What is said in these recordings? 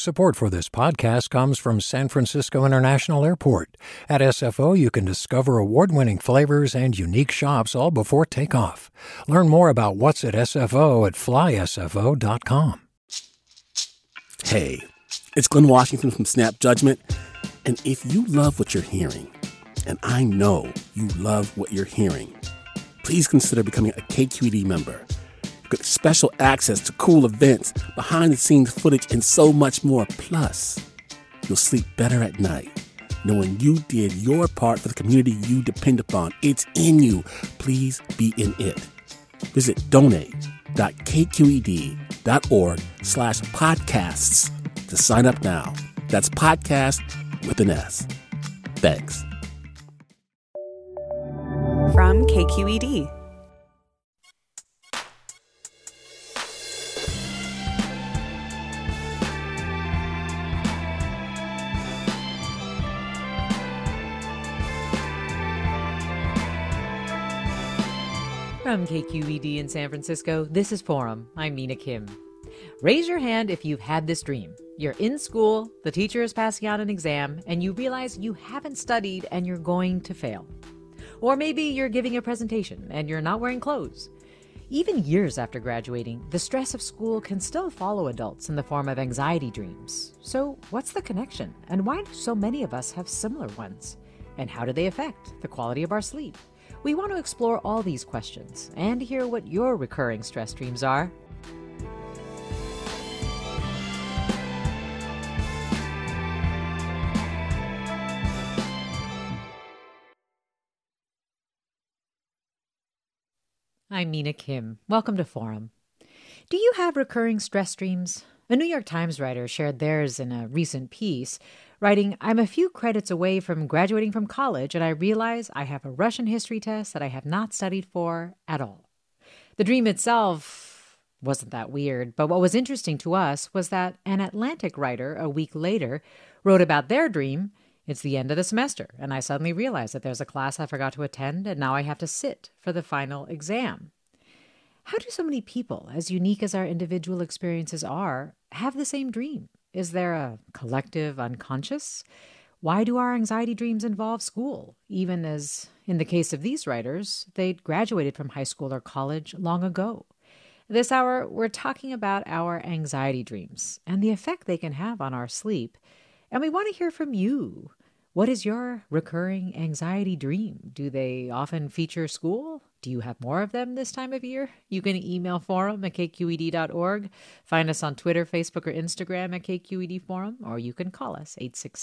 Support for this podcast comes from San Francisco International Airport. At SFO, you can discover award-winning flavors and unique shops all before takeoff. Learn more about what's at SFO at flysfo.com. Hey, it's Glenn Washington from Snap Judgment. And if you love what you're hearing, and I know you love what you're hearing, please consider becoming a KQED member. Get special access to cool events, behind-the-scenes footage, and so much more. Plus, you'll sleep better at night knowing you did your part for the community you depend upon. It's in you. Please be in it. Visit donate.kqed.org/podcasts to sign up now. That's podcast with an S. Thanks. From KQED. From KQED in San Francisco, this is Forum. I'm Mina Kim. Raise your hand if you've had this dream. You're in school, the teacher is passing out an exam, and you realize you haven't studied and you're going to fail. Or maybe you're giving a presentation and you're not wearing clothes. Even years after graduating, the stress of school can still follow adults in the form of anxiety dreams. So what's the connection? And why do so many of us have similar ones? And how do they affect the quality of our sleep? We want to explore all these questions and hear what your recurring stress dreams are. I'm Mina Kim. Welcome to Forum. Do you have recurring stress dreams? A New York Times writer shared theirs in a recent piece, writing, "I'm a few credits away from graduating from college, and I realize I have a Russian history test that I have not studied for at all." The dream itself wasn't that weird, but what was interesting to us was that an Atlantic writer a week later wrote about their dream. It's the end of the semester, and I suddenly realized that there's a class I forgot to attend, and now I have to sit for the final exam. How do so many people, as unique as our individual experiences are, have the same dream? Is there a collective unconscious? Why do our anxiety dreams involve school, even as, in the case of these writers, they'd graduated from high school or college long ago? This hour, we're talking about our anxiety dreams and the effect they can have on our sleep. And we want to hear from you. What is your recurring anxiety dream? Do they often feature school? Do you have more of them this time of year? You can email forum@kqed.org. Find us on Twitter, Facebook, or Instagram at KQED Forum, or you can call us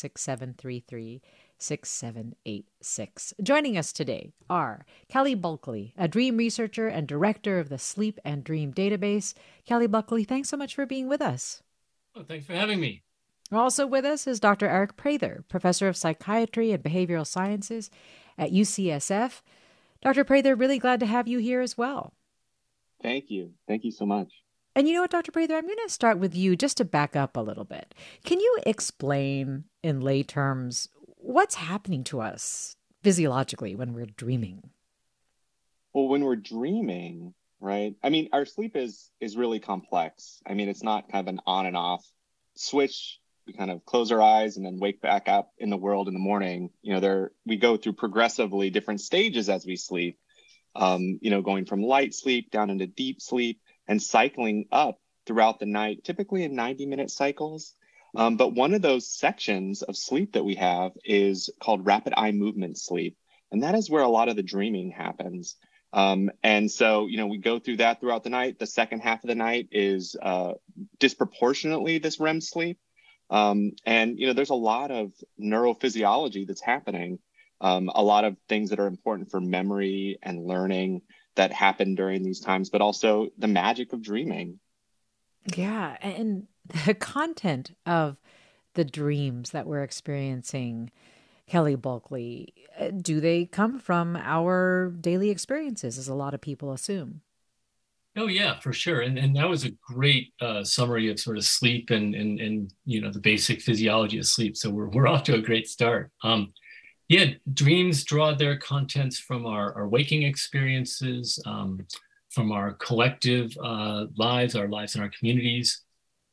866-733-6786. Joining us today are Kelly Bulkley, a dream researcher and director of the Sleep and Dream Database. Kelly Bulkley, thanks so much for being with us. Oh, thanks for having me. Also with us is Dr. Eric Prather, professor of psychiatry and behavioral sciences at UCSF. Dr. Prather, really glad to have you here as well. Thank you. Thank you so much. And you know what, Dr. Prather, I'm going to start with you just to back up a little bit. Can you explain in lay terms what's happening to us physiologically when we're dreaming? Well, when we're dreaming, right? I mean, our sleep is really complex. I mean, it's not kind of an on and off switch. We kind of close our eyes and then wake back up in the world in the morning. We go through progressively different stages as we sleep, going from light sleep down into deep sleep and cycling up throughout the night, typically in 90-minute cycles. But one of those sections of sleep that we have is called rapid eye movement sleep. And that is where a lot of the dreaming happens. And so, we go through that throughout the night. The second half of the night is disproportionately this REM sleep. There's a lot of neurophysiology that's happening, a lot of things that are important for memory and learning that happen during these times, but also the magic of dreaming. Yeah. And the content of the dreams that we're experiencing, Kelly Bulkley, do they come from our daily experiences, as a lot of people assume? Oh, yeah, for sure. And that was a great summary of sort of sleep and the basic physiology of sleep. So we're off to a great start. Dreams draw their contents from our waking experiences, from our collective lives, our lives in our communities.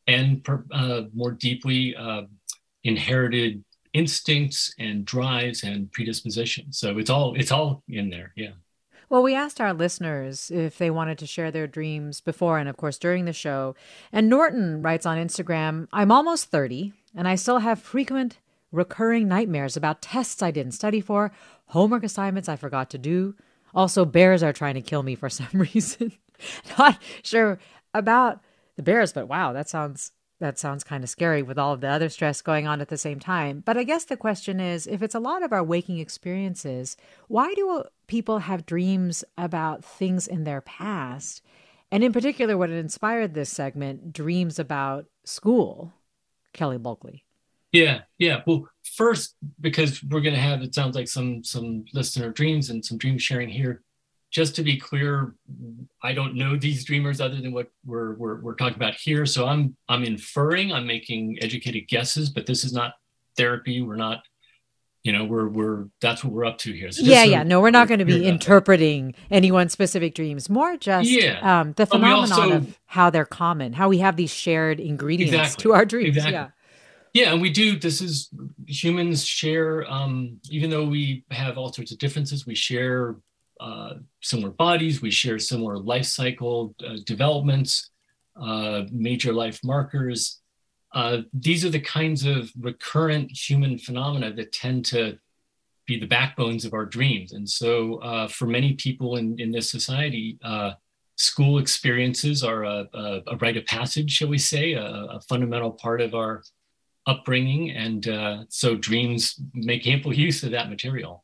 and more deeply inherited instincts and drives and predispositions. So it's all in there. Yeah. Well, we asked our listeners if they wanted to share their dreams before and, of course, during the show. And Norton writes on Instagram, I'm almost 30, and I still have frequent recurring nightmares about tests I didn't study for, homework assignments I forgot to do. Also, bears are trying to kill me for some reason. Not sure about the bears, but wow, that sounds kind of scary with all of the other stress going on at the same time. But I guess the question is, if it's a lot of our waking experiences, why do people have dreams about things in their past? And in particular, what inspired this segment, dreams about school. Kelly Bulkley. Yeah. Well, first, because we're going to have, it sounds like some listener dreams and some dream sharing here. Just to be clear, I don't know these dreamers other than what we're talking about here. So I'm inferring, I'm making educated guesses, but this is not therapy. We're not, we're that's what we're up to here. So no, we're not going to be interpreting anyone's specific dreams. More just the phenomenon of how they're common, how we have these shared ingredients to our dreams. Exactly. Yeah, and we do. Humans share, even though we have all sorts of differences, we share similar bodies, we share similar life cycle developments, major life markers. These are the kinds of recurrent human phenomena that tend to be the backbones of our dreams. And so for many people in this society, school experiences are a rite of passage, shall we say, a fundamental part of our upbringing. And so dreams make ample use of that material.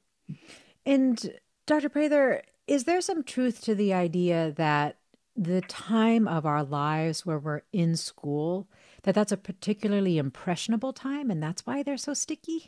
And Dr. Prather, is there some truth to the idea that the time of our lives where we're in school, that's a particularly impressionable time and that's why they're so sticky?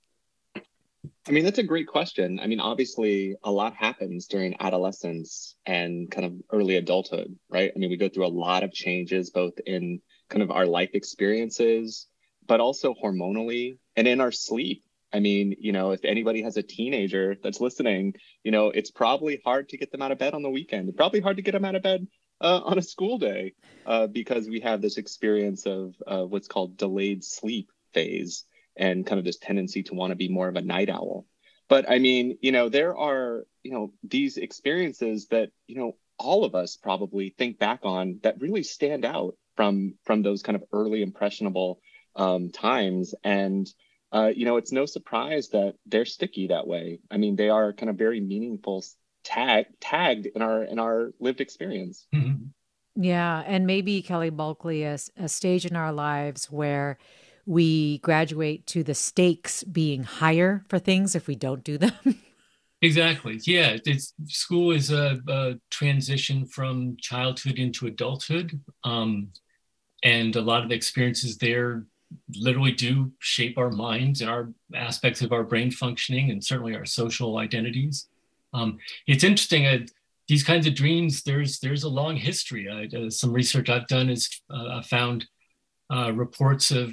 I mean, that's a great question. I mean, obviously, a lot happens during adolescence and kind of early adulthood, right? I mean, we go through a lot of changes, both in kind of our life experiences, but also hormonally and in our sleep. I mean, if anybody has a teenager that's listening, it's probably hard to get them out of bed on the weekend. It's probably hard to get them out of bed on a school day because we have this experience of what's called delayed sleep phase and kind of this tendency to want to be more of a night owl. But I mean, there are, these experiences that, all of us probably think back on that really stand out from those kind of early impressionable times. And it's no surprise that they're sticky that way. I mean, they are kind of very meaningful, tagged in our lived experience. Mm-hmm. Yeah, and maybe, Kelly Bulkley, a stage in our lives where we graduate to the stakes being higher for things if we don't do them. Exactly. Yeah, school is a transition from childhood into adulthood, and a lot of the experiences there literally do shape our minds and our aspects of our brain functioning and certainly our social identities. It's interesting, these kinds of dreams, there's a long history. Some research I've done is found reports of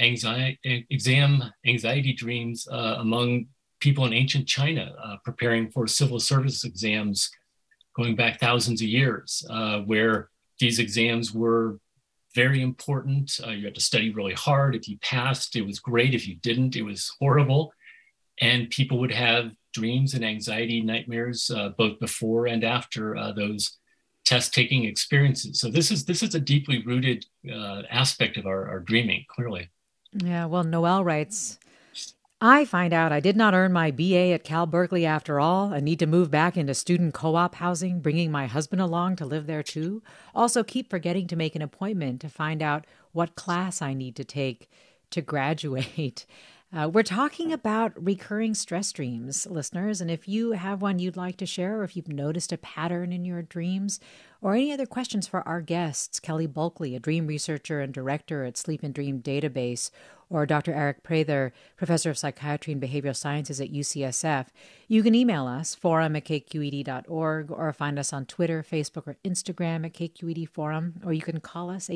exam anxiety dreams among people in ancient China preparing for civil service exams going back thousands of years, where these exams were very important. You had to study really hard. If you passed, it was great. If you didn't, it was horrible. And people would have dreams and anxiety nightmares both before and after those test-taking experiences. So this is a deeply rooted aspect of our dreaming, clearly. Yeah, well, Noel writes, I find out I did not earn my BA at Cal Berkeley after all and need to move back into student co-op housing, bringing my husband along to live there too. Also keep forgetting to make an appointment to find out what class I need to take to graduate. We're talking about recurring stress dreams, listeners, and if you have one you'd like to share, or if you've noticed a pattern in your dreams, or any other questions for our guests, Kelly Bulkley, a dream researcher and director at Sleep and Dream Database, or Dr. Eric Prather, professor of psychiatry and behavioral sciences at UCSF, you can email us, forum@kqed.org, or find us on Twitter, Facebook, or Instagram at KQED Forum, or you can call us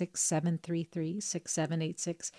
866-733-6786,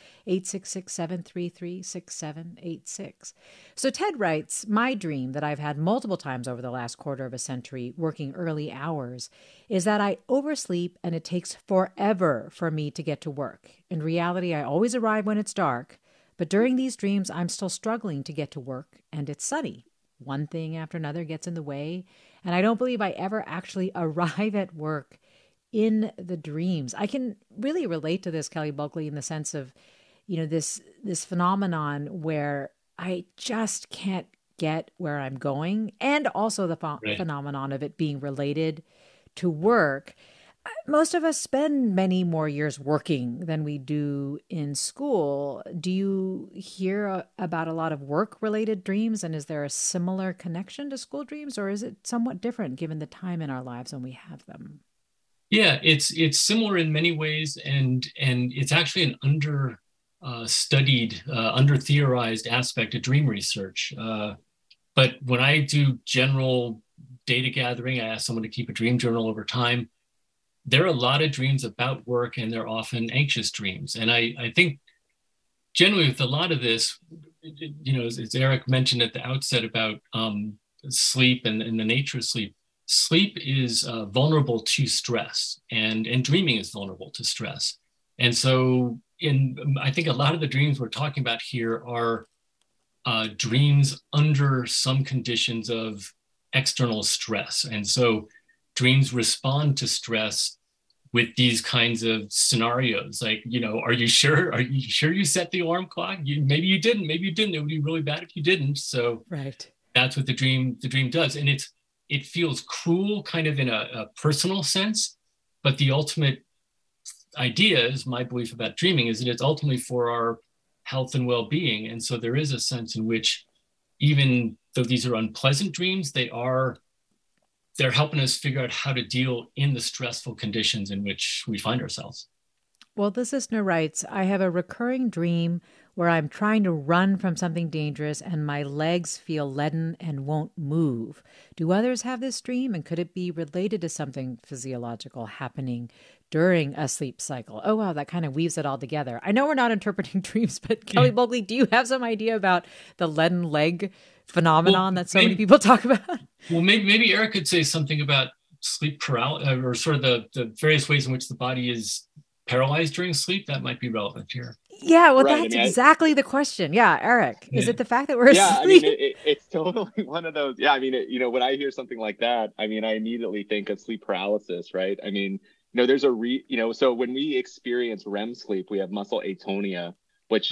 866-733-6786. So Ted writes, my dream that I've had multiple times over the last quarter of a century, working early hours, is that I oversleep and it takes forever for me to get to work. In reality, I always arrive when it's dark, but during these dreams, I'm still struggling to get to work and it's sunny. One thing after another gets in the way, and I don't believe I ever actually arrive at work in the dreams. I can really relate to this, Kelly Bulkley, in the sense of, this phenomenon where I just can't get where I'm going, and also the phenomenon of it being related to work. Most of us spend many more years working than we do in school. Do you hear about a lot of work-related dreams, and is there a similar connection to school dreams, or is it somewhat different given the time in our lives when we have them? Yeah, it's similar in many ways, and it's actually an under-studied, under-theorized aspect of dream research. But when I do general data gathering, I ask someone to keep a dream journal over time. There are a lot of dreams about work, and they're often anxious dreams. And I think generally with a lot of this, as Eric mentioned at the outset about sleep and the nature of sleep, sleep is vulnerable to stress, and dreaming is vulnerable to stress. And so I think a lot of the dreams we're talking about here are dreams under some conditions of external stress. And so dreams respond to stress with these kinds of scenarios. Like, are you sure? Are you sure you set the alarm clock? Maybe you didn't. It would be really bad if you didn't. So right. That's what the dream does. And it feels cruel kind of in a personal sense, but the ultimate idea is, my belief about dreaming, is that it's ultimately for our health and well-being. And so there is a sense in which, even though these are unpleasant dreams, they're helping us figure out how to deal in the stressful conditions in which we find ourselves. Well, this listener writes, I have a recurring dream where I'm trying to run from something dangerous and my legs feel leaden and won't move. Do others have this dream, and could it be related to something physiological happening during a sleep cycle? Oh, wow, that kind of weaves it all together. I know we're not interpreting dreams, but Kelly Bulkley, do you have some idea about the leaden leg phenomenon that so many people talk about? Well, maybe Eric could say something about sleep paralysis, or sort of the various ways in which the body is paralyzed during sleep. That might be relevant here. Yeah, well, right. That's exactly the question. Yeah, Eric, is it the fact that we're asleep? It's totally one of those. Yeah, when I hear something like that, I immediately think of sleep paralysis, right? There's so when we experience REM sleep, we have muscle atonia, which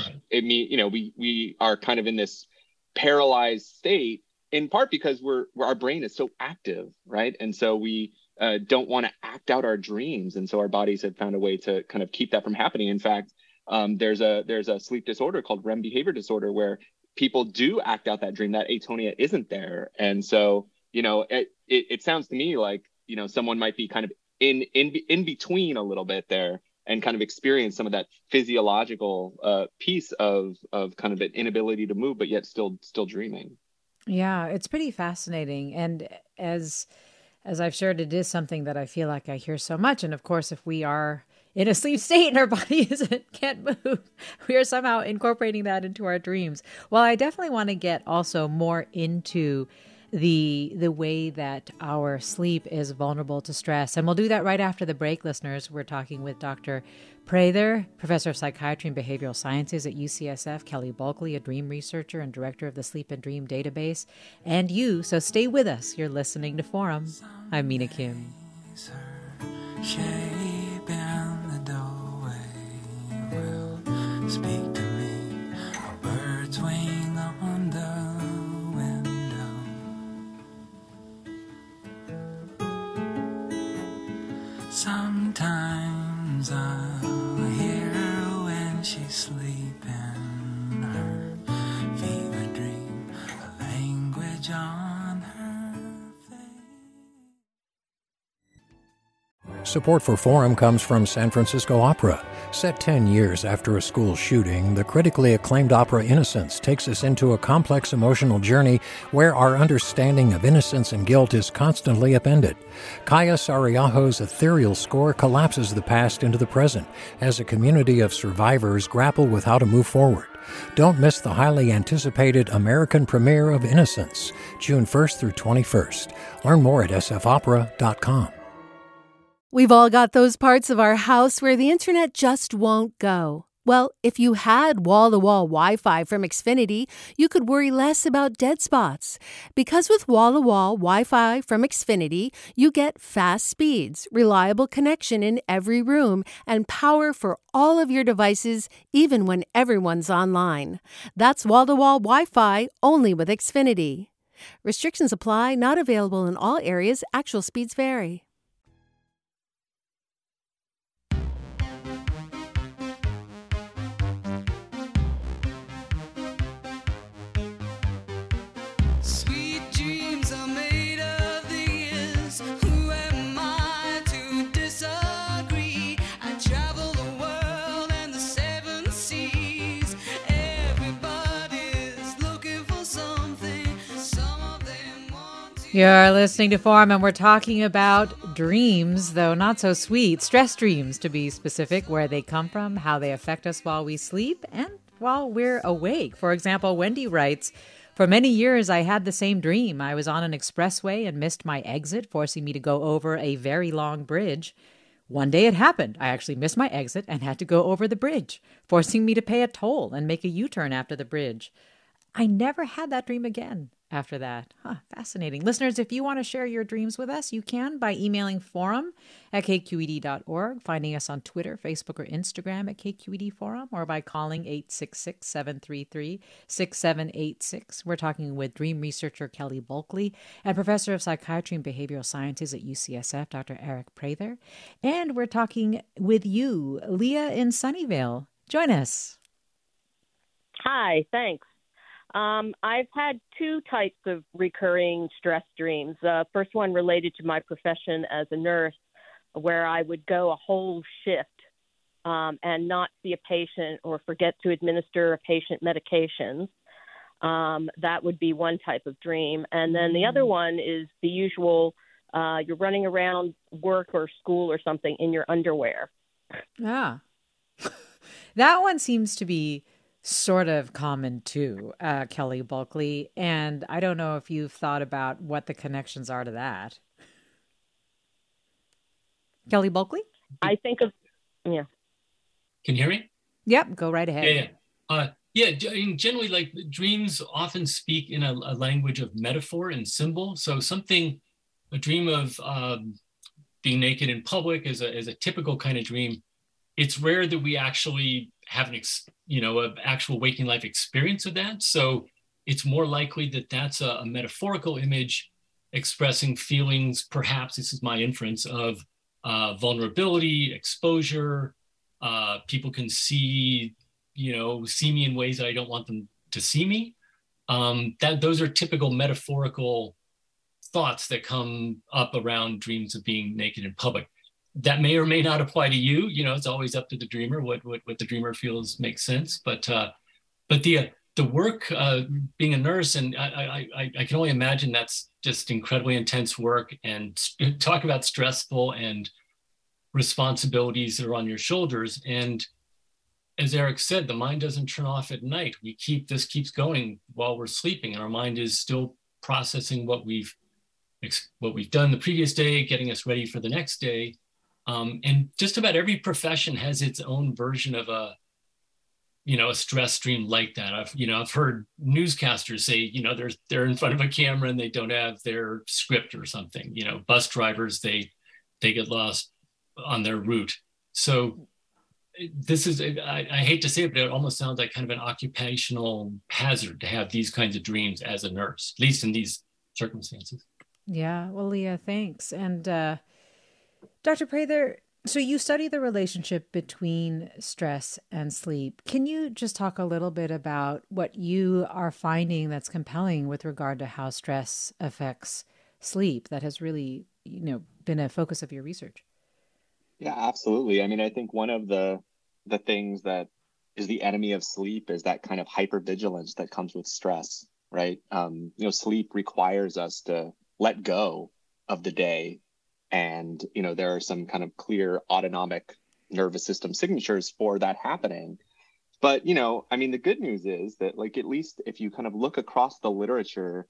we are kind of in this paralyzed state, in part because our brain is so active, right? And so we don't want to act out our dreams, and so our bodies have found a way to kind of keep that from happening. In fact, there's a sleep disorder called REM behavior disorder where people do act out that dream. That atonia isn't there, and so it sounds to me like someone might be kind of in between a little bit there, and kind of experience some of that physiological piece of kind of an inability to move, but yet still dreaming. Yeah, it's pretty fascinating. And as I've shared, it is something that I feel like I hear so much. And of course, if we are in a sleep state and our body can't move, we are somehow incorporating that into our dreams. Well, I definitely want to get also more into the way that our sleep is vulnerable to stress. And we'll do that right after the break, listeners. We're talking with Dr. Prather, Professor of Psychiatry and Behavioral Sciences at UCSF, Kelly Bulkley, a dream researcher and director of the Sleep and Dream Database, and you. So stay with us. You're listening to Forum. I'm Mina Kim. Shape in the doorway will speak to me. A bird's wing on the window. Sometimes I'll hear her when she's sleeping. Her fever dream, a language on her face. Support for Forum comes from San Francisco Opera. Set 10 years after a school shooting, the critically acclaimed opera Innocence takes us into a complex emotional journey where our understanding of innocence and guilt is constantly upended. Kaya Sariaho's ethereal score collapses the past into the present as a community of survivors grapple with how to move forward. Don't miss the highly anticipated American premiere of Innocence, June 1st through 21st. Learn more at sfopera.com. We've all got those parts of our house where the internet just won't go. Well, if you had wall-to-wall Wi-Fi from Xfinity, you could worry less about dead spots. Because with wall-to-wall Wi-Fi from Xfinity, you get fast speeds, reliable connection in every room, and power for all of your devices, even when everyone's online. That's wall-to-wall Wi-Fi only with Xfinity. Restrictions apply, not available in all areas. Actual speeds vary. Sweet dreams are made of these. Who am I to disagree? I travel the world and the seven seas. Everybody's looking for something. Some of them want to. You're listening to Forum, and we're talking about dreams, though not so sweet. Stress dreams, to be specific, where they come from, how they affect us while we sleep and while we're awake. For example, Wendy writes, "For many years, I had the same dream. I was on an expressway and missed my exit, forcing me to go over a very long bridge. One day it happened. I actually missed my exit and had to go over the bridge, forcing me to pay a toll and make a U-turn after the bridge. I never had that dream again after that." Fascinating. Listeners, if you want to share your dreams with us, you can by emailing forum@kqed.org, finding us on Twitter, Facebook, or Instagram at KQED Forum, or by calling 866-733-6786. We're talking with dream researcher Kelly Bulkley and professor of psychiatry and behavioral sciences at UCSF, Dr. Eric Prather. And we're talking with you, Leah in Sunnyvale. Join us. Hi, thanks. I've had two types of recurring stress dreams. First one related to my profession as a nurse, where I would go a whole shift and not see a patient or forget to administer a patient medications. That would be one type of dream. And then the other one is the usual, you're running around work or school or something in your underwear. Ah, that one seems to be sort of common too, Kelly Bulkley. And I don't know if you've thought about what the connections are to that. Kelly Bulkley? I think of, yeah. Can you hear me? Yep, go right ahead. I mean, generally, like dreams often speak in a language of metaphor and symbol. So a dream of being naked in public is a typical kind of dream. It's rare that we actually have an actual waking life experience of that. So it's more likely that that's a metaphorical image expressing feelings, perhaps, this is my inference, of vulnerability, exposure. People can see me in ways that I don't want them to see me. Those are typical metaphorical thoughts that come up around dreams of being naked in public. That may or may not apply to you. It's always up to the dreamer what the dreamer feels makes sense. But the work, being a nurse, and I can only imagine that's just incredibly intense work. And talk about stressful and responsibilities that are on your shoulders. And as Eric said, the mind doesn't turn off at night. This keeps going while we're sleeping, and our mind is still processing what we've done the previous day, getting us ready for the next day. And just about every profession has its own version of a stress dream like that. I've heard newscasters say, they're in front of a camera and they don't have their script or something. Bus drivers, they get lost on their route. So this is, I hate to say it, but it almost sounds like kind of an occupational hazard to have these kinds of dreams as a nurse, at least in these circumstances. Yeah, well, Leah, thanks. And Dr. Prather, so you study the relationship between stress and sleep. Can you just talk a little bit about what you are finding that's compelling with regard to how stress affects sleep that has really, been a focus of your research? Yeah, absolutely. I mean, I think one of the things that is the enemy of sleep is that kind of hypervigilance that comes with stress, right? Sleep requires us to let go of the day. And, there are some kind of clear autonomic nervous system signatures for that happening. But, the good news is that, at least if you kind of look across the literature,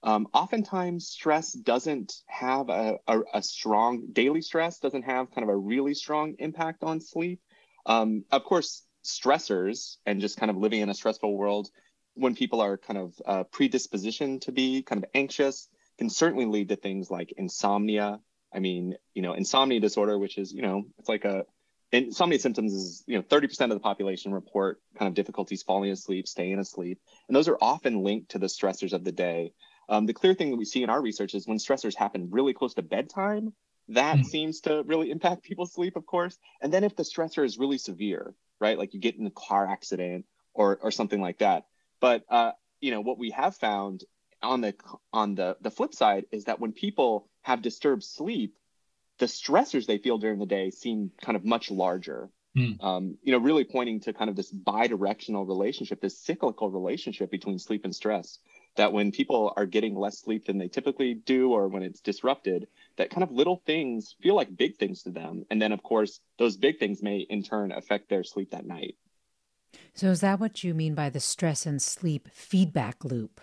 Oftentimes, stress doesn't have a strong daily stress, doesn't have kind of a really strong impact on sleep. Of course, stressors and just kind of living in a stressful world, when people are kind of predispositioned to be kind of anxious, can certainly lead to things like insomnia. I mean, insomnia disorder, which is, it's like insomnia symptoms is, 30% of the population report kind of difficulties falling asleep, staying asleep. And those are often linked to the stressors of the day. The clear thing that we see in our research is when stressors happen really close to bedtime, that seems to really impact people's sleep, of course. And then if the stressor is really severe, right, like you get in a car accident or something like that. But, what we have found on the flip side is that when people have disturbed sleep, the stressors they feel during the day seem kind of much larger. Really pointing to kind of this bi-directional relationship, this cyclical relationship between sleep and stress, that when people are getting less sleep than they typically do, or when it's disrupted, that kind of little things feel like big things to them. And then, of course, those big things may in turn affect their sleep that night. So is that what you mean by the stress and sleep feedback loop?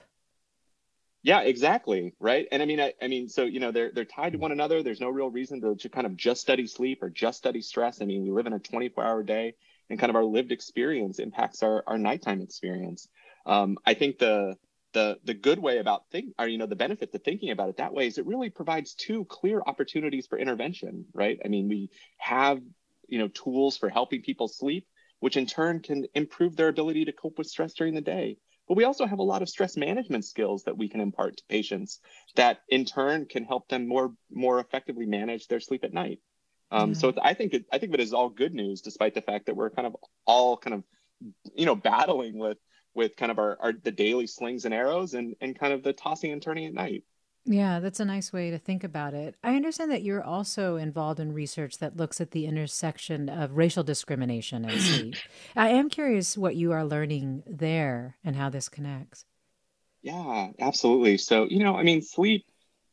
Yeah, exactly. Right. And I mean, so, they're tied to one another. There's no real reason to kind of just study sleep or just study stress. I mean, we live in a 24-hour day, and kind of our lived experience impacts our nighttime experience. I think the good way about the benefit to thinking about it that way is it really provides two clear opportunities for intervention, right? I mean, we have, tools for helping people sleep, which in turn can improve their ability to cope with stress during the day. But we also have a lot of stress management skills that we can impart to patients that in turn can help them more effectively manage their sleep at night. So I think of it as all good news, despite the fact that we're kind of all kind of, battling with kind of the daily slings and arrows and kind of the tossing and turning at night. Yeah, that's a nice way to think about it. I understand that you're also involved in research that looks at the intersection of racial discrimination and sleep. I am curious what you are learning there and how this connects. Yeah, absolutely. So, sleep,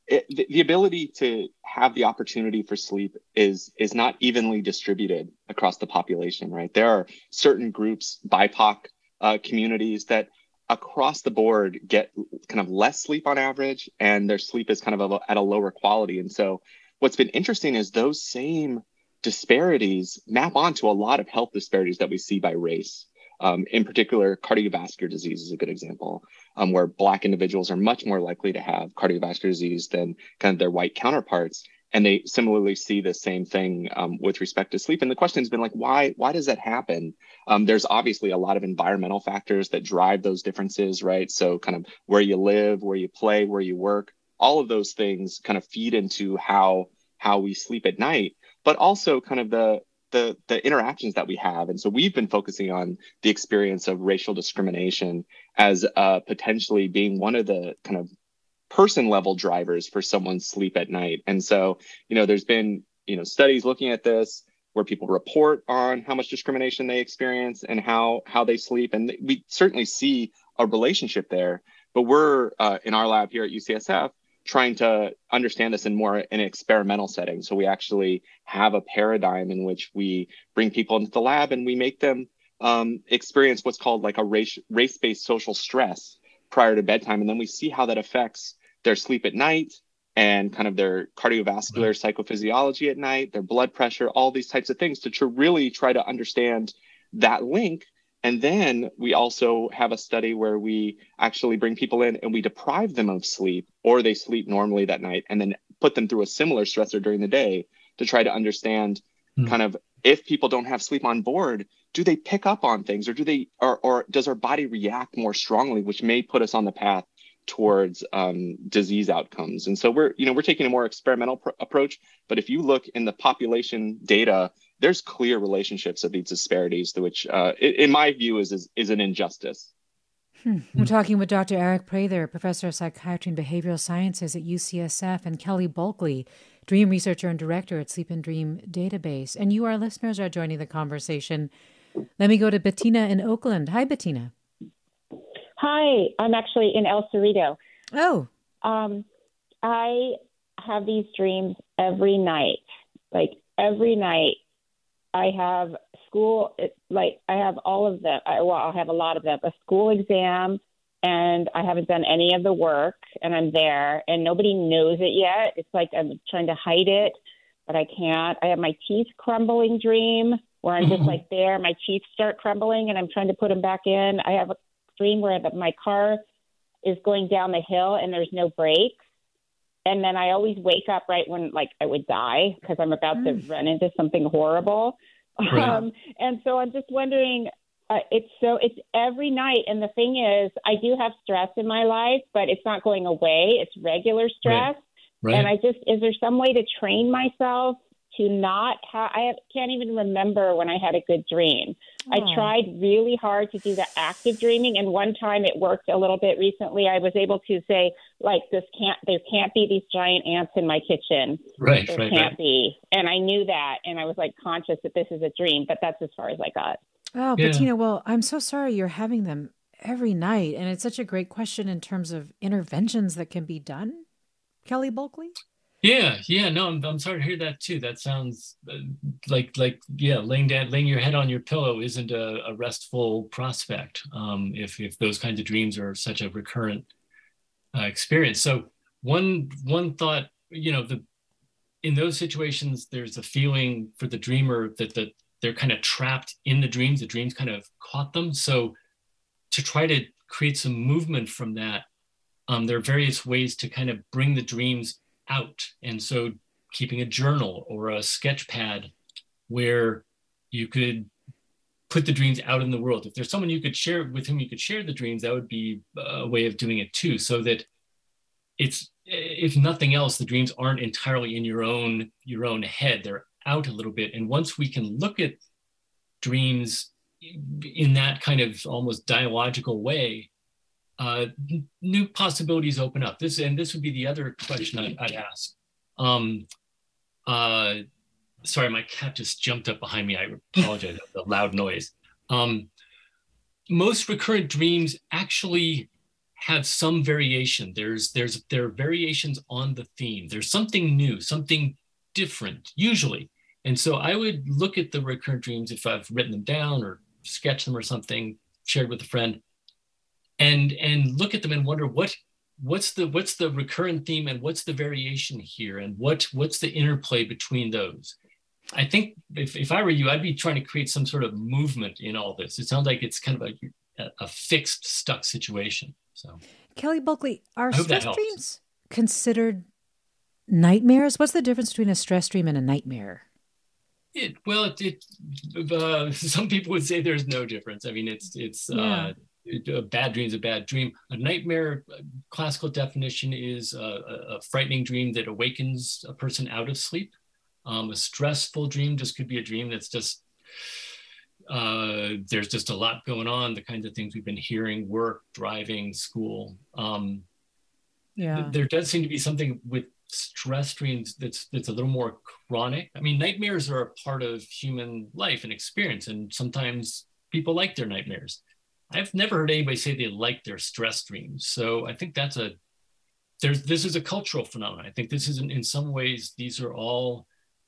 the ability to have the opportunity for sleep is not evenly distributed across the population, right? There are certain groups, BIPOC communities, that across the board get kind of less sleep on average, and their sleep is kind of at a lower quality. And so what's been interesting is those same disparities map onto a lot of health disparities that we see by race. In particular, cardiovascular disease is a good example, where Black individuals are much more likely to have cardiovascular disease than kind of their white counterparts. And they similarly see the same thing with respect to sleep. And the question has been like, why does that happen? There's obviously a lot of environmental factors that drive those differences, right? So kind of where you live, where you play, where you work, all of those things kind of feed into how we sleep at night, but also kind of the interactions that we have. And so we've been focusing on the experience of racial discrimination as potentially being one of the kind of person level drivers for someone's sleep at night. And so, there's been, studies looking at this where people report on how much discrimination they experience and how they sleep. And we certainly see a relationship there, but we're in our lab here at UCSF trying to understand this in more an experimental setting. So we actually have a paradigm in which we bring people into the lab and we make them experience what's called like a race-based social stress prior to bedtime. And then we see how that affects their sleep at night and kind of their cardiovascular psychophysiology at night, their blood pressure, all these types of things to really try to understand that link. And then we also have a study where we actually bring people in and we deprive them of sleep, or they sleep normally that night, and then put them through a similar stressor during the day to try to understand kind of if people don't have sleep on board, do they pick up on things, or do they, or does our body react more strongly, which may put us on the path towards disease outcomes. And so we're taking a more experimental approach, but if you look in the population data, there's clear relationships of these disparities, which in my view is an injustice. We're talking with Dr. Eric Prather, professor of psychiatry and behavioral sciences at UCSF, and Kelly Bulkley, dream researcher and director at Sleep and Dream Database. And you, our listeners, are joining the conversation. Let me go to Bettina in Oakland. Hi, Bettina. Hi, I'm actually in El Cerrito. Oh. I have these dreams every night. Like every night I have school, I have all of them. I'll have a lot of them. A school exam, and I haven't done any of the work, and I'm there, and nobody knows it yet. It's like I'm trying to hide it, but I can't. I have my teeth crumbling dream where I'm just like there. My teeth start crumbling, and I'm trying to put them back in. I have a dream where my car is going down the hill, and there's no brakes. And then I always wake up right when, like, I would die because I'm about to run into something horrible. Right. And so I'm just wondering, it's every night. And the thing is, I do have stress in my life, but it's not going away. It's regular stress. Right. And is there some way to train myself to not have, can't even remember when I had a good dream. I tried really hard to do the active dreaming. And one time it worked a little bit recently. I was able to say, like, there can't be these giant ants in my kitchen. Right. There can't be. And I knew that. And I was like conscious that this is a dream, but that's as far as I got. Oh, Bettina, well, I'm so sorry you're having them every night. And it's such a great question in terms of interventions that can be done. Kelly Bulkley? Yeah. No, I'm sorry to hear that too. That sounds like laying your head on your pillow isn't a restful prospect. If those kinds of dreams are such a recurrent experience. So one thought, in those situations, there's a feeling for the dreamer that they're kind of trapped in the dreams kind of caught them. So to try to create some movement from that, there are various ways to kind of bring the dreams out. And so keeping a journal or a sketch pad where you could put the dreams out in the world. If there's someone with whom you could share the dreams, that would be a way of doing it too, so that it's, if nothing else, the dreams aren't entirely in your own head. They're out a little bit. And once we can look at dreams in that kind of almost dialogical way, new possibilities open up. This would be the other question I'd ask. Sorry, my cat just jumped up behind me. I apologize for the loud noise. Most recurrent dreams actually have some variation. There are variations on the theme. There's something new, something different, usually. And so I would look at the recurrent dreams if I've written them down or sketched them or something, shared with a friend, and look at them and wonder what's the recurrent theme and what's the variation here, and what's the interplay between those. I think if I were you, I'd be trying to create some sort of movement in all this. It sounds like it's kind of a fixed, stuck situation. So, Kelly Bulkley, are stress dreams considered nightmares? What's the difference between a stress dream and a nightmare? Some people would say there's no difference. I mean, a bad dream is a bad dream. A nightmare, classical definition, is a frightening dream that awakens a person out of sleep. A stressful dream just could be a dream that's just, there's just a lot going on, the kinds of things we've been hearing, work, driving, school. There does seem to be something with stress dreams that's a little more chronic. I mean, nightmares are a part of human life and experience, and sometimes people like their nightmares. I've never heard anybody say they like their stress dreams. So I think this is a cultural phenomenon. I think this is, in some ways, these are all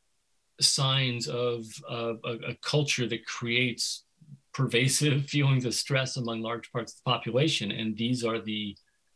signs of a culture that creates pervasive feelings of stress among large parts of the population. And these are the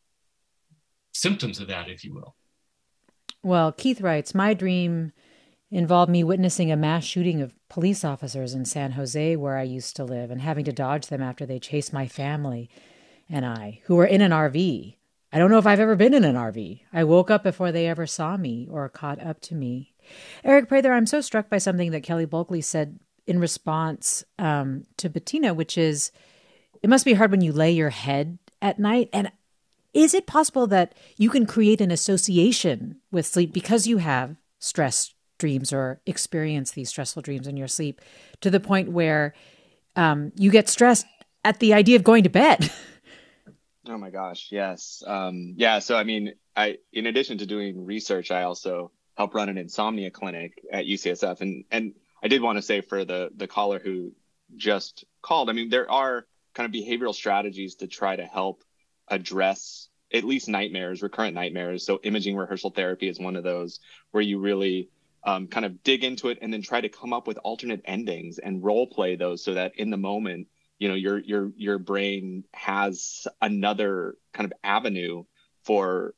symptoms of that, if you will. Well, Keith writes, my dream involved me witnessing a mass shooting of police officers in San Jose, where I used to live, and having to dodge them after they chased my family and I, who were in an RV. I don't know if I've ever been in an RV. I woke up before they ever saw me or caught up to me. Eric Prather, I'm so struck by something that Kelly Bulkley said in response to Bettina, which is, it must be hard when you lay your head at night. And is it possible that you can create an association with sleep because you have stress dreams or experience these stressful dreams in your sleep to the point where you get stressed at the idea of going to bed? Oh my gosh, yes. So I mean, in addition to doing research, I also help run an insomnia clinic at UCSF. And I did want to say for the caller who just called, I mean, there are kind of behavioral strategies to try to help address at least nightmares, recurrent nightmares. So imaging rehearsal therapy is one of those where you really kind of dig into it and then try to come up with alternate endings and role play those so that in the moment your brain has another kind of avenue for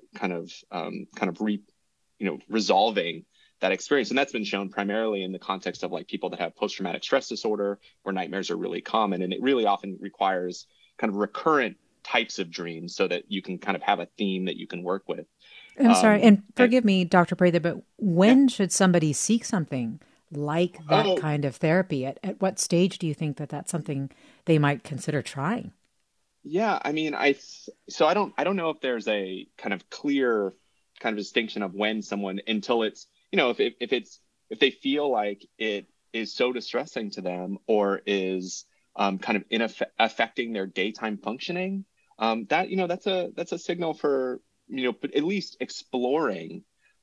resolving that experience. And that's been shown primarily in the context of like people that have post-traumatic stress disorder, where nightmares are really common. And it really often requires kind of recurrent types of dreams so that you can kind of have a theme that you can work with. I'm sorry, and forgive me, Dr. Prather, but when should somebody seek something like that kind of therapy? At what stage do you think that that's something they might consider trying? Yeah, I mean, I don't know if there's a kind of clear kind of distinction of when someone, until it's, if they feel like it is so distressing to them or is kind of affecting their daytime functioning, that's a signal for, at least exploring,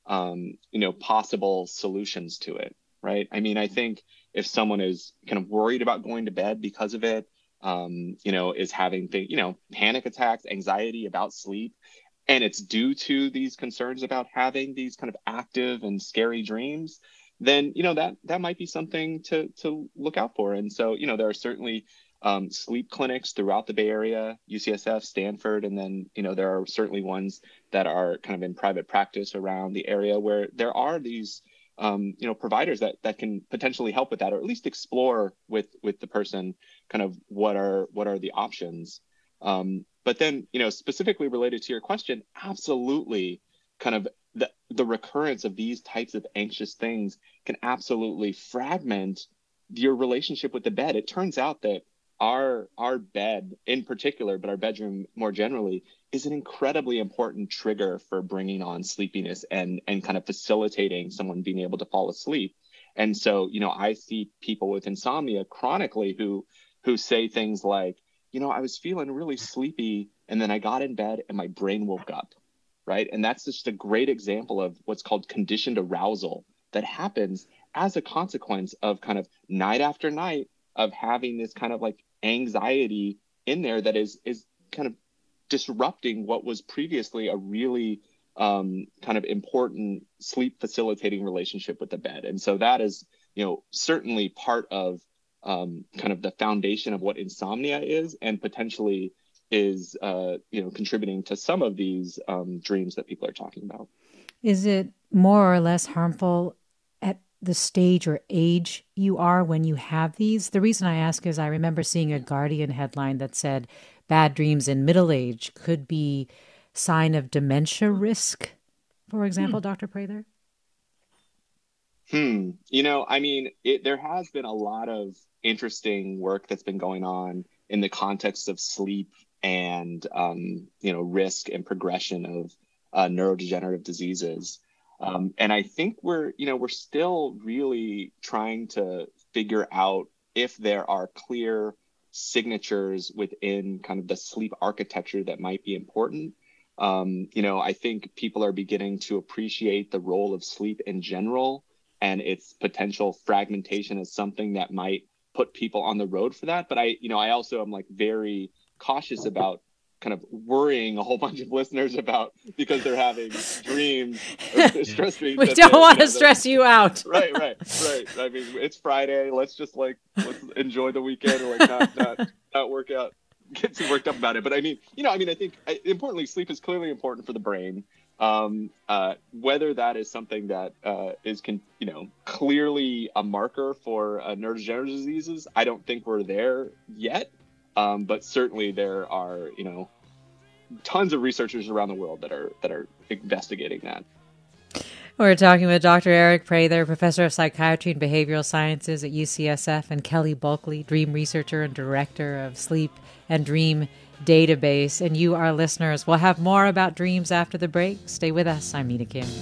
possible solutions to it. Right. I mean, I think if someone is kind of worried about going to bed because of it, is having panic attacks, anxiety about sleep, and it's due to these concerns about having these kind of active and scary dreams, then, that might be something to look out for. And so, there are certainly sleep clinics throughout the Bay Area, UCSF, Stanford, and then, there are certainly ones that are kind of in private practice around the area where there are these providers that can potentially help with that, or at least explore with the person kind of what are the options. But then, specifically related to your question, absolutely kind of the recurrence of these types of anxious things can absolutely fragment your relationship with the bed. It turns out that our bed in particular, but our bedroom more generally, is an incredibly important trigger for bringing on sleepiness and kind of facilitating someone being able to fall asleep. And so, I see people with insomnia chronically who say things like, I was feeling really sleepy and then I got in bed and my brain woke up, right? And that's just a great example of what's called conditioned arousal that happens as a consequence of kind of night after night of having this kind of like anxiety in there that is kind of disrupting what was previously a really kind of important sleep facilitating relationship with the bed. And so that is, certainly part of kind of the foundation of what insomnia is, and potentially is, contributing to some of these dreams that people are talking about. Is it more or less harmful at the stage or age you are when you have these? The reason I ask is I remember seeing a Guardian headline that said bad dreams in middle age could be sign of dementia risk, for example, Dr. Prather? I mean, there has been a lot of interesting work that's been going on in the context of sleep and, risk and progression of neurodegenerative diseases. And I think we're still really trying to figure out if there are clear signatures within kind of the sleep architecture that might be important. I think people are beginning to appreciate the role of sleep in general and its potential fragmentation as something that might put people on the road for that. But I also am like very cautious about kind of worrying a whole bunch of listeners about, because they're having dreams, stress dreams. We don't want to stress you out. Right. I mean, it's Friday. Let's enjoy the weekend and not work out, get too worked up about it. But I mean, I think importantly, sleep is clearly important for the brain. Whether that is something that is clearly a marker for neurodegenerative diseases, I don't think we're there yet. But certainly there are, tons of researchers around the world that are investigating that. We're talking with Dr. Eric Prather, professor of psychiatry and behavioral sciences at UCSF, and Kelly Bulkley, dream researcher and director of Sleep and Dream Database. And you, our listeners, will have more about dreams after the break. Stay with us. I'm Mina Kim.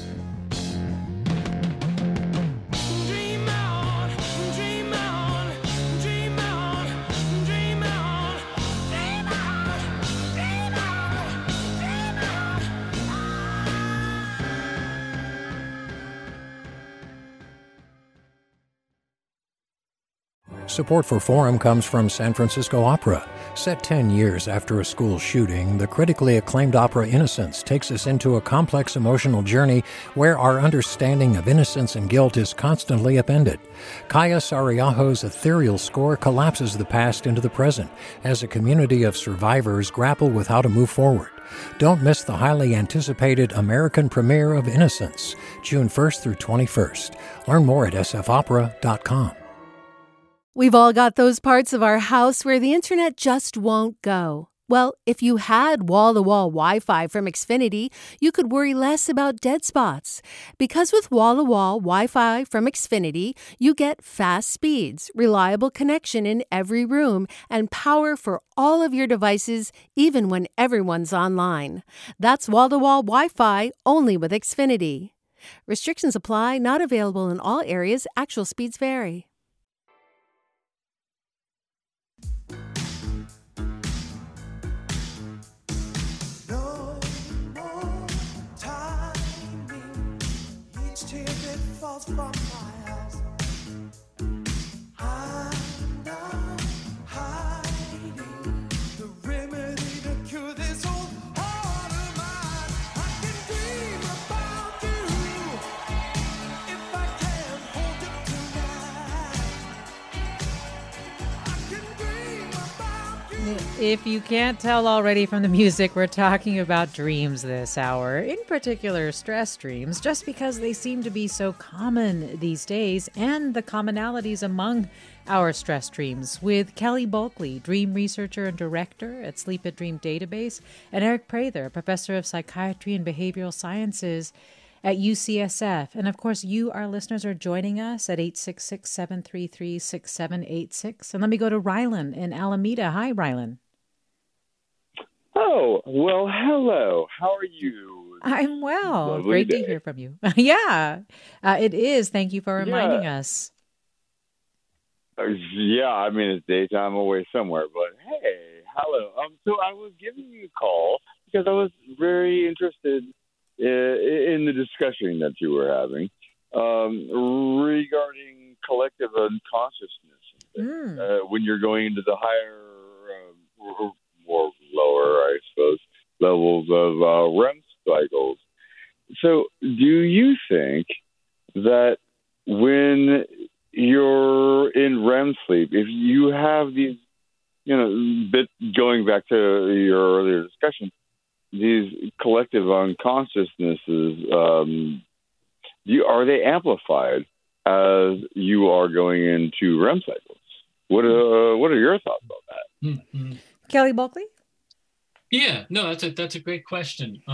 Support for Forum comes from San Francisco Opera. Set 10 years after a school shooting, the critically acclaimed opera Innocence takes us into a complex emotional journey where our understanding of innocence and guilt is constantly upended. Kaya Sariaho's ethereal score collapses the past into the present as a community of survivors grapple with how to move forward. Don't miss the highly anticipated American premiere of Innocence, June 1st through 21st. Learn more at sfopera.com. We've all got those parts of our house where the internet just won't go. Well, if you had wall-to-wall Wi-Fi from Xfinity, you could worry less about dead spots. Because with wall-to-wall Wi-Fi from Xfinity, you get fast speeds, reliable connection in every room, and power for all of your devices, even when everyone's online. That's wall-to-wall Wi-Fi only with Xfinity. Restrictions apply, not available in all areas. Actual speeds vary. From my house, I'm not hiding the remedy to cure this old heart of mine. I can dream about you if I can hold it tonight. I can dream about you. If you can't tell already from the music, we're talking about dreams this hour, in particular stress dreams, just because they seem to be so common these days, and the commonalities among our stress dreams, with Kelly Bulkley, dream researcher and director at Sleep at Dream Database, and Eric Prather, professor of psychiatry and behavioral sciences at UCSF. And of course, you, our listeners, are joining us at 866-733-6786. And let me go to Rylan in Alameda. Hi, Rylan. Oh, well, hello. How are you? I'm well. Lovely Great day. to hear from you. Yeah, it is. Thank you for reminding us. Yeah, I mean, it's daytime away somewhere, but hey, hello. So I was giving you a call because I was very interested in the discussion that you were having regarding collective unconsciousness. When you're going into the higher or lower, I suppose, levels of REM cycles. So do you think that when you're in REM sleep, if you have these, going back to your earlier discussion, these collective unconsciousnesses, are they amplified as you are going into REM cycles? What are your thoughts on that? Mm-hmm. Kelly Bulkley? Yeah, no, that's a great question.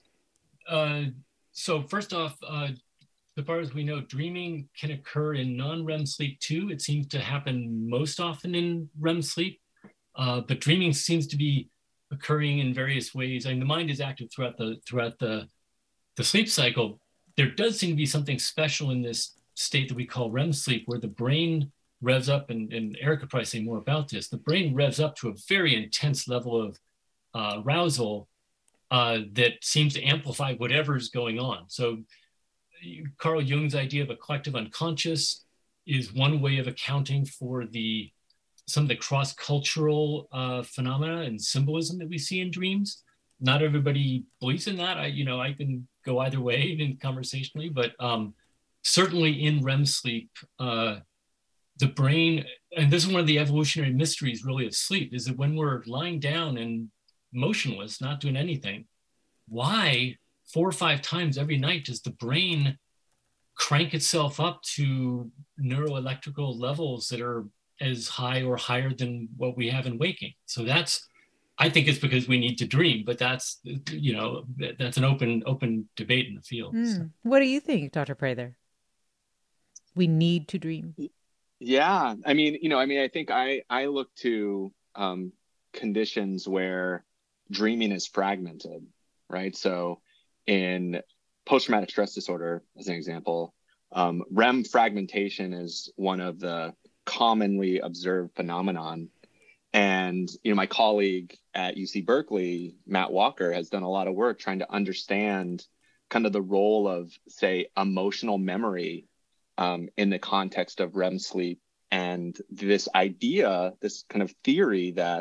So first off, as far as we know, dreaming can occur in non-REM sleep too. It seems to happen most often in REM sleep, but dreaming seems to be occurring in various ways. I mean, the mind is active throughout the sleep cycle. There does seem to be something special in this state that we call REM sleep, where the brain revs up, and Eric could probably say more about this. The brain revs up to a very intense level of arousal that seems to amplify whatever's going on. So Carl Jung's idea of a collective unconscious is one way of accounting for some of the cross-cultural phenomena and symbolism that we see in dreams. Not everybody believes in that. I can go either way in conversationally, but certainly in REM sleep, the brain, and this is one of the evolutionary mysteries really of sleep, is that when we're lying down and motionless, not doing anything, why 4 or 5 times every night does the brain crank itself up to neuroelectrical levels that are as high or higher than what we have in waking? So I think it's because we need to dream, but that's an open debate in the field. So. What do you think, Dr. Prather? We need to dream. Yeah, I think I look to conditions where dreaming is fragmented, right? So in post-traumatic stress disorder, as an example, REM fragmentation is one of the commonly observed phenomenon. And, my colleague at UC Berkeley, Matt Walker, has done a lot of work trying to understand kind of the role of, say, emotional memory in the context of REM sleep. And this idea, this kind of theory that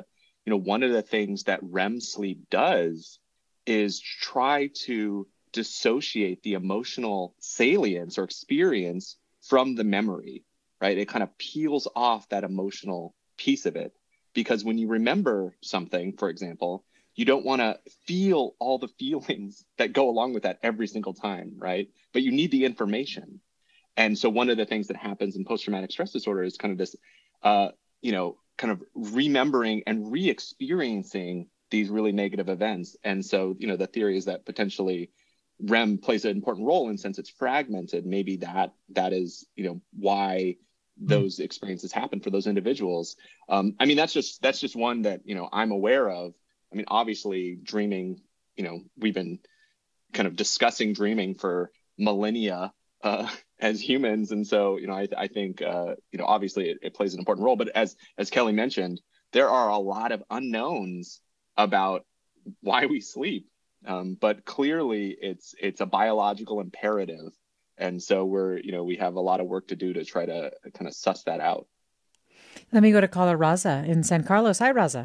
one of the things that REM sleep does is try to dissociate the emotional salience or experience from the memory, right? It kind of peels off that emotional piece of it. Because when you remember something, for example, you don't want to feel all the feelings that go along with that every single time, right? But you need the information. And so one of the things that happens in post-traumatic stress disorder is kind of this, kind of remembering and re-experiencing these really negative events. And so, the theory is that potentially REM plays an important role, and since it's fragmented, maybe that is, why those experiences happen for those individuals. That's just one that, I'm aware of. Obviously dreaming, we've been kind of discussing dreaming for millennia as humans. And so, I think, obviously it plays an important role, but as Kelly mentioned, there are a lot of unknowns about why we sleep. But clearly it's a biological imperative. And so we have a lot of work to do to try to kind of suss that out. Let me go to caller Raza in San Carlos. Hi, Raza.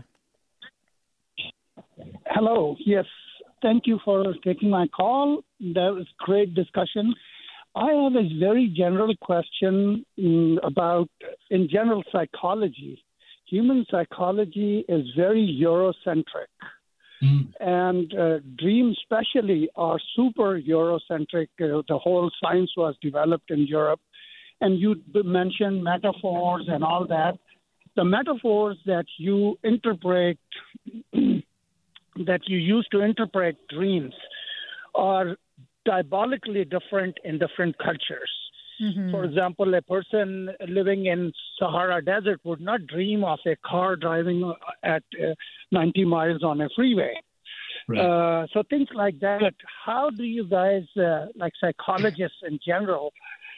Hello. Yes. Thank you for taking my call. That was great discussion. I have a very general question about, in general, psychology. Human psychology is very Eurocentric. And dreams especially are super Eurocentric. The whole science was developed in Europe. And you mentioned metaphors and all that. The metaphors that you interpret, that you use to interpret dreams are diabolically different in different cultures. Mm-hmm. For example, a person living in Sahara Desert would not dream of a car driving at 90 miles on a freeway. Right. So things like that. How do you guys, like psychologists in general,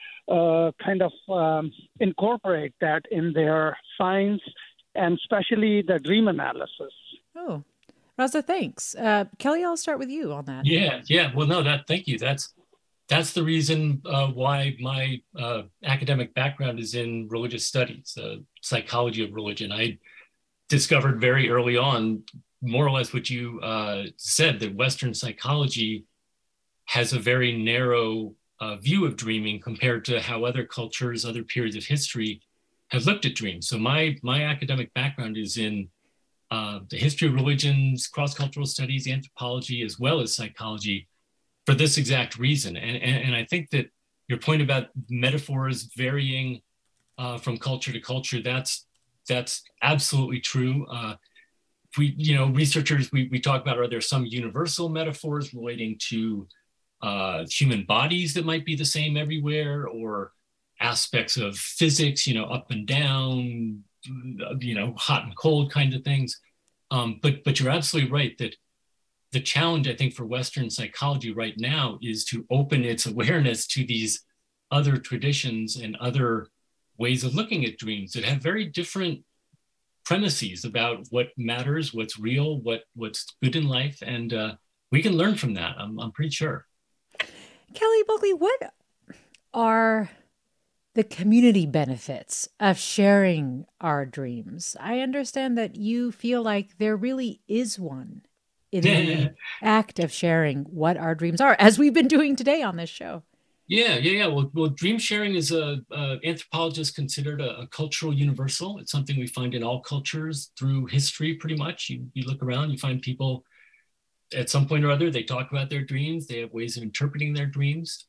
incorporate that in their science and especially the dream analysis? Oh, Raza, thanks. Kelly, I'll start with you on that. Yeah. Well, no, thank you. That's the reason why my academic background is in religious studies, psychology of religion. I discovered very early on, more or less what you said, that Western psychology has a very narrow view of dreaming compared to how other cultures, other periods of history have looked at dreams. So my academic background is in the history of religions, cross-cultural studies, anthropology, as well as psychology, for this exact reason. And I think that your point about metaphors varying from culture to culture, that's absolutely true. Researchers, we talk about, are there some universal metaphors relating to human bodies that might be the same everywhere, or aspects of physics, up and down, hot and cold kind of things. But you're absolutely right that the challenge, I think, for Western psychology right now is to open its awareness to these other traditions and other ways of looking at dreams that have very different premises about what matters, what's real, what's good in life. And we can learn from that, I'm pretty sure. Kelly Bulkley, what are the community benefits of sharing our dreams? I understand that you feel like there really is one in the act of sharing what our dreams are, as we've been doing today on this show. Yeah. Well, dream sharing is anthropologists considered a cultural universal. It's something we find in all cultures through history, pretty much. You look around, you find people at some point or other, they talk about their dreams. They have ways of interpreting their dreams.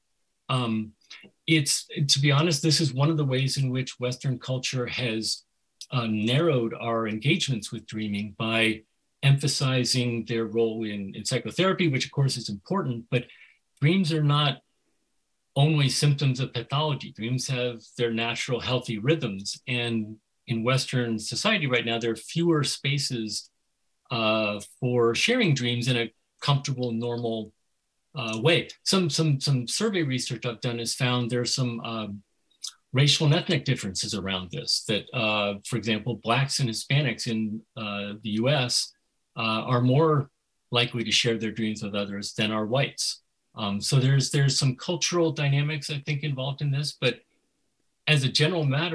To be honest, this is one of the ways in which Western culture has narrowed our engagements with dreaming by emphasizing their role in psychotherapy, which of course is important, but dreams are not only symptoms of pathology. Dreams have their natural healthy rhythms. And in Western society right now, there are fewer spaces for sharing dreams in a comfortable, normal way. Some survey research I've done has found there's some racial and ethnic differences around this, that, for example, Blacks and Hispanics in the US are more likely to share their dreams with others than are whites. So there's some cultural dynamics, I think, involved in this. But as a general matter,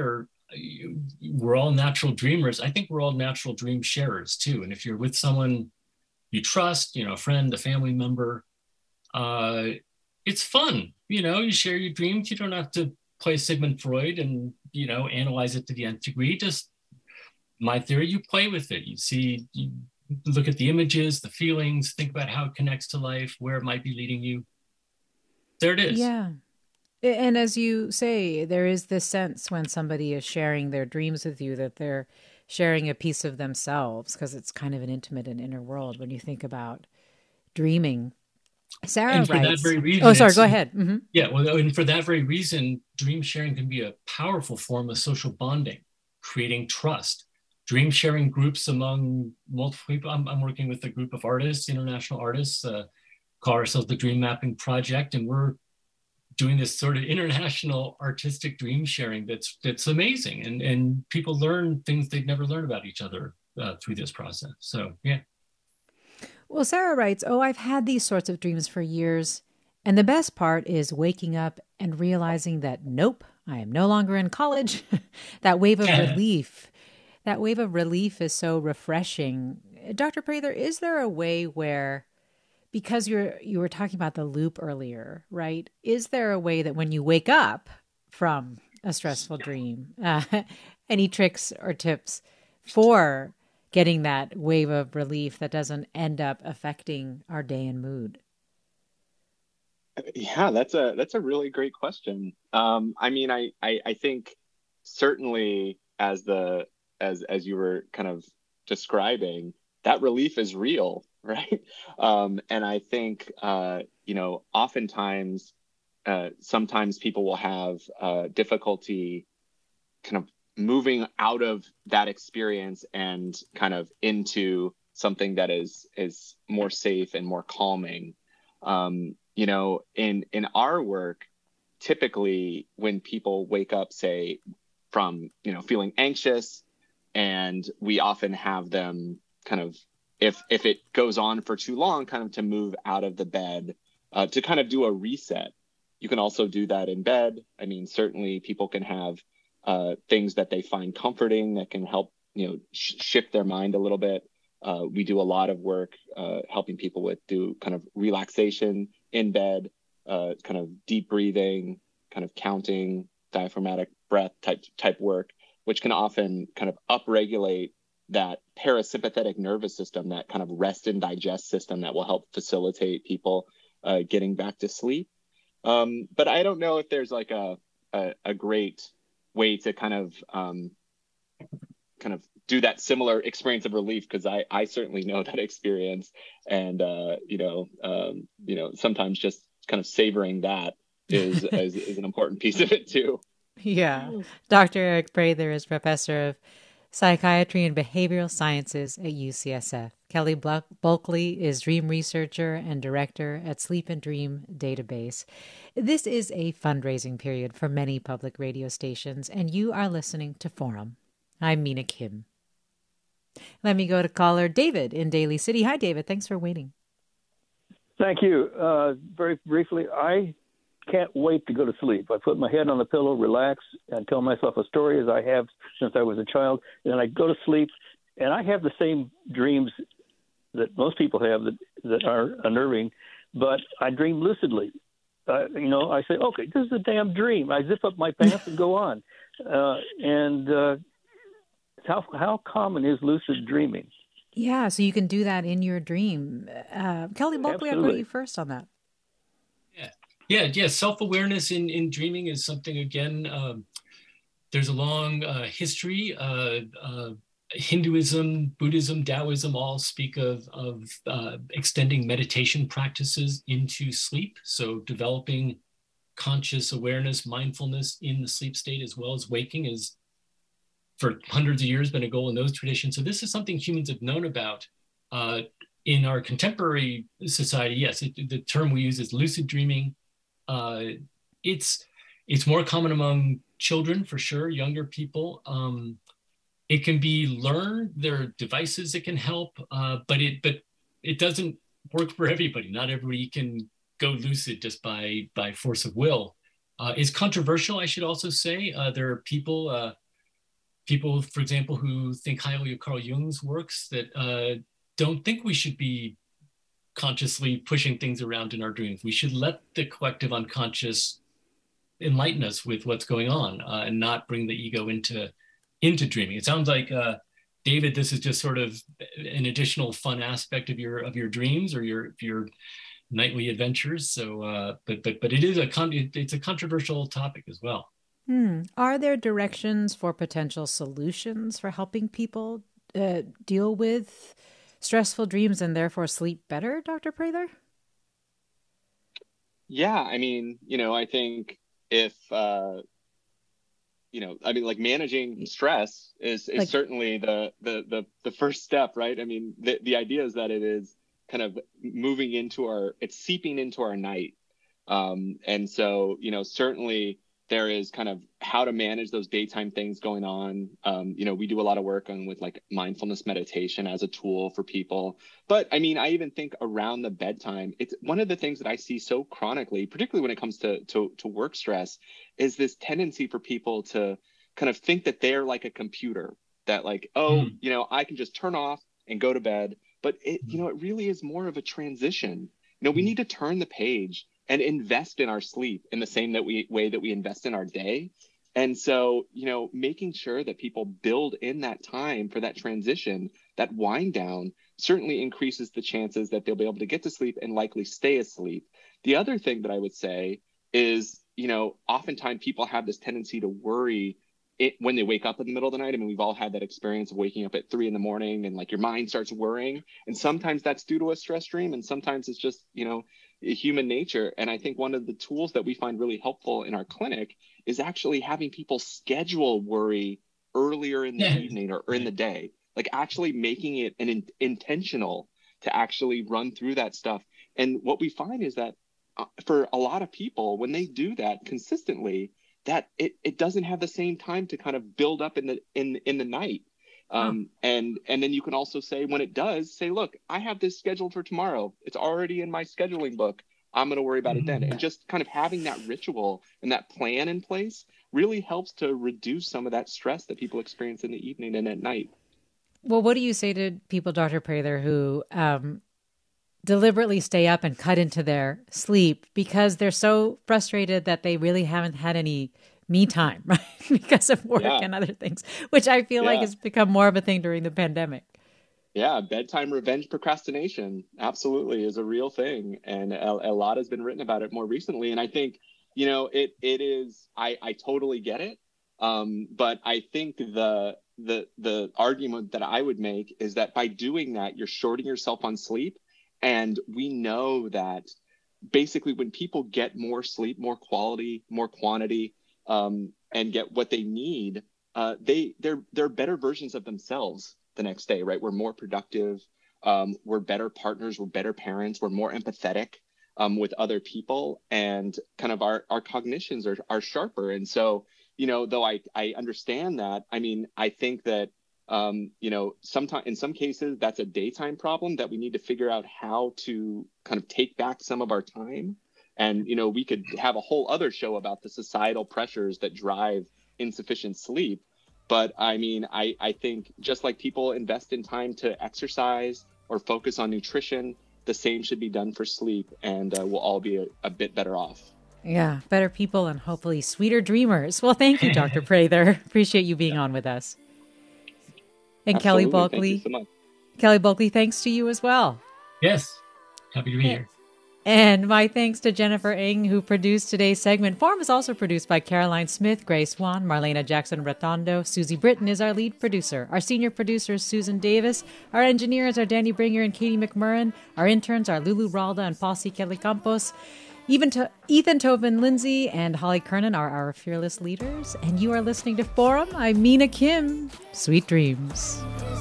we're all natural dreamers. I think we're all natural dream sharers too. And if you're with someone you trust, a friend, a family member, it's fun. You share your dreams. You don't have to play Sigmund Freud and, analyze it to the nth degree. Just my theory, you play with it. You look at the images, the feelings, think about how it connects to life, where it might be leading you. There it is. Yeah. And as you say, there is this sense when somebody is sharing their dreams with you that they're sharing a piece of themselves, because it's kind of an intimate and inner world when you think about dreaming. Sarah and for writes, that very reason, oh, sorry, go ahead. Mm-hmm. Yeah, well, and for that very reason, dream sharing can be a powerful form of social bonding, creating trust. Dream sharing groups among multiple people. I'm working with a group of artists, international artists, call ourselves the Dream Mapping Project, and we're doing this sort of international artistic dream sharing that's amazing, and people learn things they'd never learned about each other through this process. So yeah. Well, Sarah writes, I've had these sorts of dreams for years, and the best part is waking up and realizing that nope, I am no longer in college. That wave of relief is so refreshing. Dr. Prather, is there a way where, because you were talking about the loop earlier, right? Is there a way that when you wake up from a stressful dream, any tricks or tips for getting that wave of relief that doesn't end up affecting our day and mood? Yeah, that's a really great question. I think certainly as you were kind of describing, that relief is real, right? And I think, oftentimes, sometimes people will have difficulty kind of moving out of that experience and kind of into something that is more safe and more calming. In our work, typically when people wake up, say, from, feeling anxious, and we often have them kind of, if it goes on for too long, kind of to move out of the bed, to kind of do a reset. You can also do that in bed. I mean, certainly people can have things that they find comforting that can help, shift their mind a little bit. We do a lot of work helping people do kind of relaxation in bed, kind of deep breathing, kind of counting, diaphragmatic breath type work, which can often kind of upregulate that parasympathetic nervous system, that kind of rest and digest system that will help facilitate people getting back to sleep. But I don't know if there's like a great way to kind of do that similar experience of relief, because I certainly know that experience, and sometimes just kind of savoring that is an important piece of it too. Yeah. Dr. Eric Prather is professor of psychiatry and behavioral sciences at UCSF. Kelly Bulkley is dream researcher and director at Sleep and Dream Database. This is a fundraising period for many public radio stations, and you are listening to Forum. I'm Mina Kim. Let me go to caller David in Daly City. Hi, David. Thanks for waiting. Thank you. Very briefly, I can't wait to go to sleep. I put my head on the pillow, relax, and tell myself a story, as I have since I was a child. And then I go to sleep, and I have the same dreams that most people have that are unnerving, but I dream lucidly. I say, okay, this is a damn dream. I zip up my pants and go on. How common is lucid dreaming? Yeah, so you can do that in your dream. Kelly Bulkley, I'll go to you first on that. Yeah. Self-awareness in dreaming is something, again, there's a long history. Hinduism, Buddhism, Taoism all speak of extending meditation practices into sleep. So developing conscious awareness, mindfulness in the sleep state as well as waking is, for hundreds of years, been a goal in those traditions. So this is something humans have known about. In our contemporary society, yes, the term we use is lucid dreaming. It's more common among children, for sure, younger people. It can be learned. There are devices that can help, but it doesn't work for everybody. Not everybody can go lucid just by force of will. It's controversial, I should also say. There are people people, for example, who think highly of Carl Jung's works that don't think we should be consciously pushing things around in our dreams. We should let the collective unconscious enlighten us with what's going on and not bring the ego into dreaming. It sounds like David, this is just sort of an additional fun aspect of your dreams or your nightly adventures. So, but it is it's a controversial topic as well. Are there directions for potential solutions for helping people deal with stressful dreams and therefore sleep better, Dr. Prather? Yeah, I mean, I think if like managing stress is like, certainly the first step, right? I mean, the idea is that it is kind of it's seeping into our night. And so, certainly there is kind of how to manage those daytime things going on. We do a lot of work with like mindfulness meditation as a tool for people. But I mean, I even think around the bedtime, it's one of the things that I see so chronically, particularly when it comes to work stress, is this tendency for people to kind of think that they're like a computer, that like, I can just turn off and go to bed. But it really is more of a transition. We need to turn the page and invest in our sleep in the same way that we invest in our day. And so, making sure that people build in that time for that transition, that wind down, certainly increases the chances that they'll be able to get to sleep and likely stay asleep. The other thing that I would say is, oftentimes people have this tendency to worry when they wake up in the middle of the night. I mean, we've all had that experience of waking up at 3 a.m. and like your mind starts worrying. And sometimes that's due to a stress dream. And sometimes it's just, human nature. And I think one of the tools that we find really helpful in our clinic is actually having people schedule worry earlier in the evening or in the day, like actually making it intentional to actually run through that stuff. And what we find is that for a lot of people, when they do that consistently, that it doesn't have the same time to kind of build up in the night. And then you can also say, when it does, say, look, I have this scheduled for tomorrow. It's already in my scheduling book. I'm going to worry about it then. And just kind of having that ritual and that plan in place really helps to reduce some of that stress that people experience in the evening and at night. Well, what do you say to people, Dr. Prather, who deliberately stay up and cut into their sleep because they're so frustrated that they really haven't had any me time, right? Because of work and other things, which I feel like has become more of a thing during the pandemic. Yeah, bedtime revenge procrastination absolutely is a real thing. And a lot has been written about it more recently. And I think, it is, I totally get it. But I think the argument that I would make is that by doing that, you're shorting yourself on sleep. And we know that basically when people get more sleep, more quality, more quantity, and get what they need, they're better versions of themselves the next day, right? We're more productive, we're better partners, we're better parents, we're more empathetic with other people, and kind of our cognitions are sharper. And so, though I understand that, I mean, I think that sometimes in some cases that's a daytime problem that we need to figure out how to kind of take back some of our time. And, we could have a whole other show about the societal pressures that drive insufficient sleep. But I mean, I think just like people invest in time to exercise or focus on nutrition, the same should be done for sleep, and we'll all be a bit better off. Yeah, better people and hopefully sweeter dreamers. Well, thank you, Dr. Prather. Appreciate you being on with us. And Absolutely. Kelly Bulkley. Thank you so much. Kelly Bulkley, thanks to you as well. Yes, happy to be here. And my thanks to Jennifer Ng, who produced today's segment. Forum is also produced by Caroline Smith, Grace Wan, Marlena Jackson-Ratondo. Susie Britton is our lead producer. Our senior producer is Susan Davis. Our engineers are Danny Bringer and Katie McMurran. Our interns are Lulu Ralda and Posse Kelly Campos. Ethan Tobin Lindsay and Holly Kernan are our fearless leaders. And you are listening to Forum. I'm Mina Kim. Sweet dreams.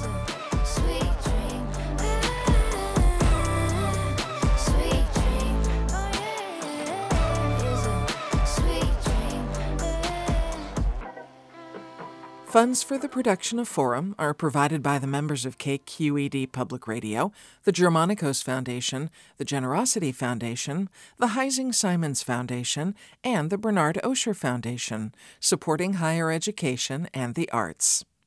Funds for the production of Forum are provided by the members of KQED Public Radio, the Germanicos Foundation, the Generosity Foundation, the Heising Simons Foundation, and the Bernard Osher Foundation, supporting higher education and the arts.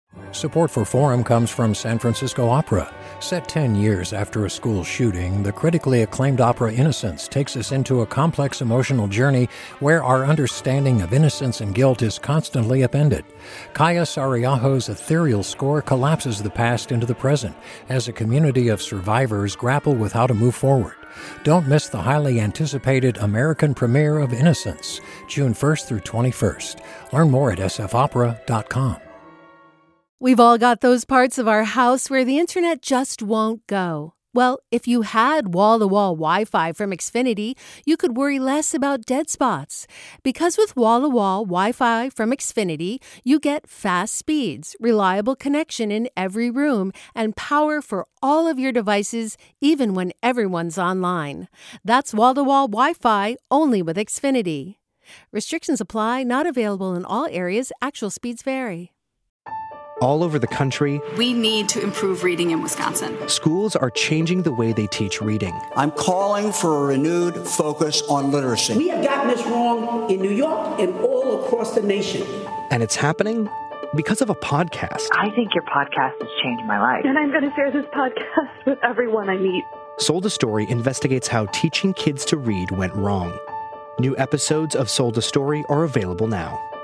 Support for Forum comes from San Francisco Opera. Set 10 years after a school shooting, the critically acclaimed opera Innocence takes us into a complex emotional journey where our understanding of innocence and guilt is constantly upended. Kaya Sariaho's ethereal score collapses the past into the present as a community of survivors grapple with how to move forward. Don't miss the highly anticipated American premiere of Innocence, June 1st through 21st. Learn more at sfopera.com. We've all got those parts of our house where the internet just won't go. Well, if you had wall-to-wall Wi-Fi from Xfinity, you could worry less about dead spots. Because with wall-to-wall Wi-Fi from Xfinity, you get fast speeds, reliable connection in every room, and power for all of your devices, even when everyone's online. That's wall-to-wall Wi-Fi only with Xfinity. Restrictions apply, not available in all areas. Actual speeds vary. All over the country, we need to improve reading in Wisconsin. Schools are changing the way they teach reading. I'm calling for a renewed focus on literacy. We have gotten this wrong in New York and all across the nation. And it's happening because of a podcast. I think your podcast has changed my life. And I'm going to share this podcast with everyone I meet. Sold a Story investigates how teaching kids to read went wrong. New episodes of Sold a Story are available now.